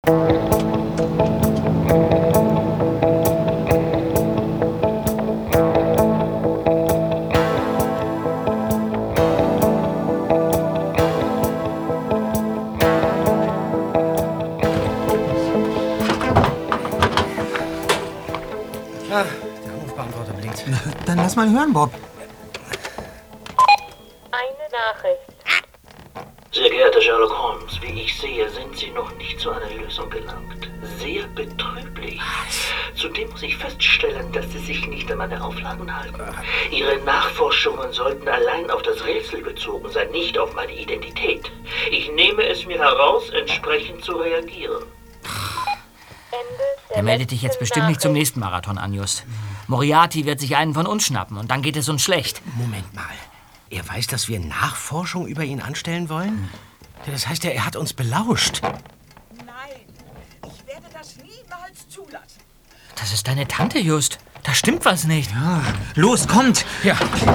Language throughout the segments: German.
Dann lass mal hören, Bob. Eine Nachricht. Sehr geehrter Sherlock Holmes, wie ich sehe, sind Sie noch nicht zu einer Lösung gelangt. Sehr betrüblich. Zudem muss ich feststellen, dass Sie sich nicht an meine Auflagen halten. Ihre Nachforschungen sollten allein auf das Rätsel bezogen sein, nicht auf meine Identität. Ich nehme es mir heraus, entsprechend zu reagieren. Er meldet dich jetzt bestimmt nicht zum nächsten Marathon an, Just. Moriarty wird sich einen von uns schnappen und dann geht es uns schlecht. Moment mal. Er weiß, dass wir Nachforschung über ihn anstellen wollen? Ja, das heißt ja, er hat uns belauscht. Nein, ich werde das niemals zulassen. Das ist deine Tante, Just. Da stimmt was nicht. Ja, los, kommt! Ja.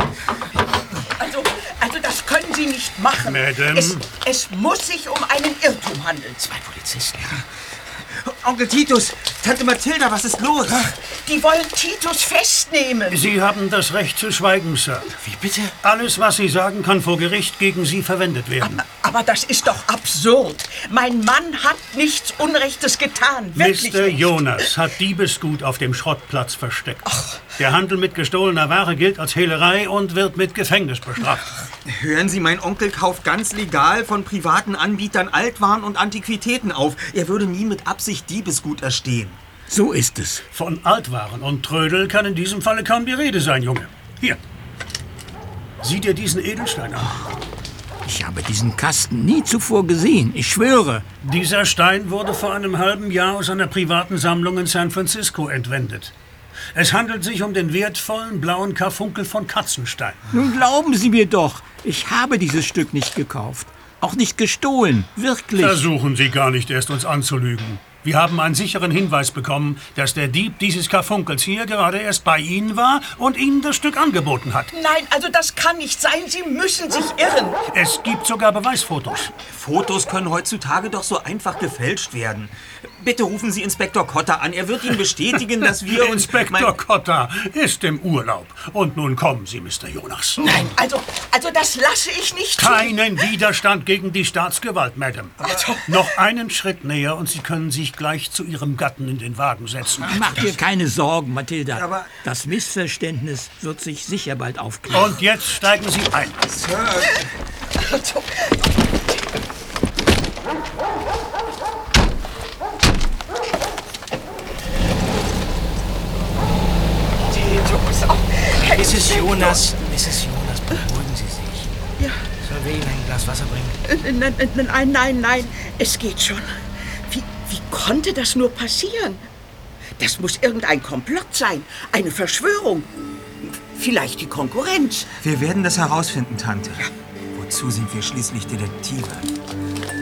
Also das können Sie nicht machen. Madame. Es muss sich um einen Irrtum handeln. 2 Polizisten. Onkel Titus, Tante Mathilda, was ist los? Die wollen Titus festnehmen. Sie haben das Recht zu schweigen, Sir. Wie bitte? Alles, was Sie sagen, kann vor Gericht gegen Sie verwendet werden. Aber das ist doch absurd. Mein Mann hat nichts Unrechtes getan. Wirklich Mr. nicht. Jonas hat Diebesgut auf dem Schrottplatz versteckt. Der Handel mit gestohlener Ware gilt als Hehlerei und wird mit Gefängnis bestraft. Hören Sie, mein Onkel kauft ganz legal von privaten Anbietern Altwaren und Antiquitäten auf. Er würde nie mit Absicht Diebesgut erstehen. So ist es. Von Altwaren und Trödel kann in diesem Falle kaum die Rede sein, Junge. Hier. Sieh dir diesen Edelstein an. Ich habe diesen Kasten nie zuvor gesehen, ich schwöre. Dieser Stein wurde vor einem halben Jahr aus einer privaten Sammlung in San Francisco entwendet. Es handelt sich um den wertvollen blauen Karfunkel von Katzenstein. Nun glauben Sie mir doch, ich habe dieses Stück nicht gekauft. Auch nicht gestohlen, wirklich. Versuchen Sie gar nicht erst, uns anzulügen. Wir haben einen sicheren Hinweis bekommen, dass der Dieb dieses Karfunkels hier gerade erst bei Ihnen war und Ihnen das Stück angeboten hat. Nein, also das kann nicht sein. Sie müssen sich irren. Es gibt sogar Beweisfotos. Fotos können heutzutage doch so einfach gefälscht werden. Bitte rufen Sie Inspektor Cotter an. Er wird Ihnen bestätigen, dass wir uns... Inspektor Cotter ist im Urlaub. Und nun kommen Sie, Mr. Jonas. Nein, also das lasse ich nicht tun. Keinen Widerstand gegen die Staatsgewalt, Madame. Noch einen Schritt näher und Sie können sich gleich zu Ihrem Gatten in den Wagen setzen. Mach dir keine Sorgen, Mathilda. Aber- Das Missverständnis wird sich sicher bald aufklären. Und jetzt steigen Sie ein. Sir, Also, Titus, Mrs. Jonas, beruhigen Sie sich. Ja. Sollen wir Ihnen ein Glas Wasser bringen? Nein, es geht schon. Wie konnte das nur passieren? Das muss irgendein Komplott sein, eine Verschwörung. Vielleicht die Konkurrenz. wir werden das herausfinden, Tante. Wozu sind wir schließlich Detektive?